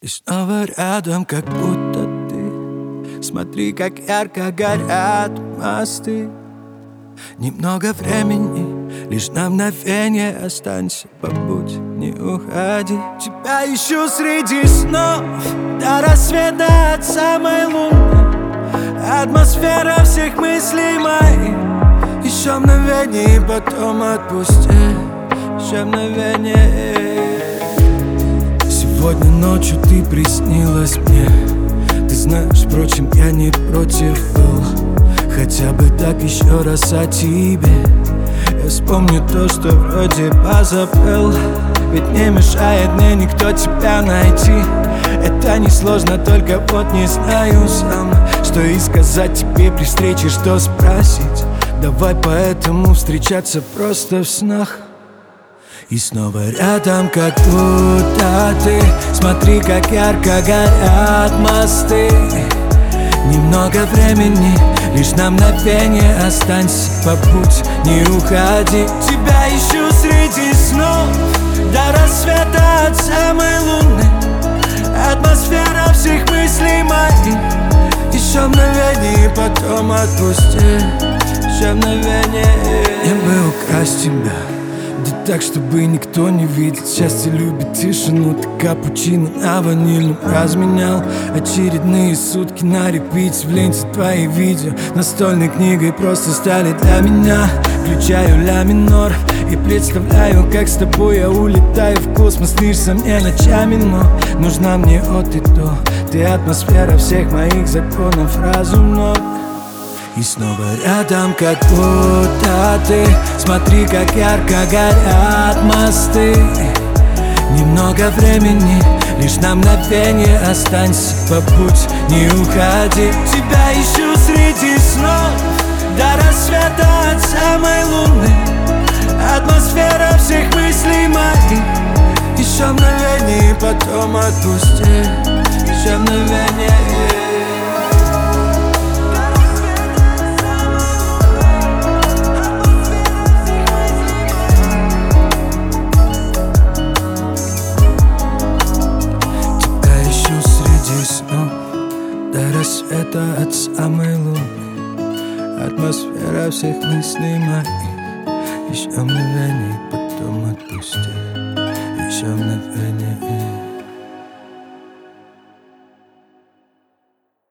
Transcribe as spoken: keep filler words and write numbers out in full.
И снова рядом, как будто ты. Смотри, как ярко горят мосты. Немного времени, лишь на мгновение. Останься, побудь, не уходи. Тебя ищу среди снов, до рассвета, от самой луны. Атмосфера всех мыслей моих. Еще мгновение, и потом отпусти. Еще мгновение. Сегодня ночью ты приснилась мне. Ты знаешь, впрочем, я не против был. Хотя бы так еще раз о тебе. Я вспомню то, что вроде позабыл. Ведь не мешает мне никто тебя найти. Это несложно, только вот не знаю сам, что и сказать тебе при встрече, что спросить. Давай поэтому встречаться просто в снах. И снова рядом, как будто ты. Смотри, как ярко горят мосты. Немного времени, лишь на мгновение. Останься, побудь, не уходи. Тебя ищу среди снов, до рассвета, от самой луны. Атмосфера всех мыслей моих. Еще мгновение, и потом отпусти. Еще мгновение. Я бы украсть тебя, да так, чтобы никто не видит. Счастье любит тишину, ты капучино на ванильном разменял. Очередные сутки на репите, в ленте твои видео настольной книгой просто стали для меня. Включаю ля минор и представляю, как с тобой я улетаю в космос. Снишься мне ночами, но нужна мне от и до. Ты атмосфера всех моих законов разумных. И снова рядом, как будто ты. Смотри, как ярко горят мосты. Немного времени, лишь на мгновение. Останься, побудь, не уходи. Тебя ищу среди снов, до рассвета, от самой луны. Атмосфера всех мыслей моих. Еще мгновение, и потом отпусти. Еще мгновение. До рассвета, от самой луны. Атмосфера всех мыслей моих. Еще мгновение, потом отпусти. Еще мгновение.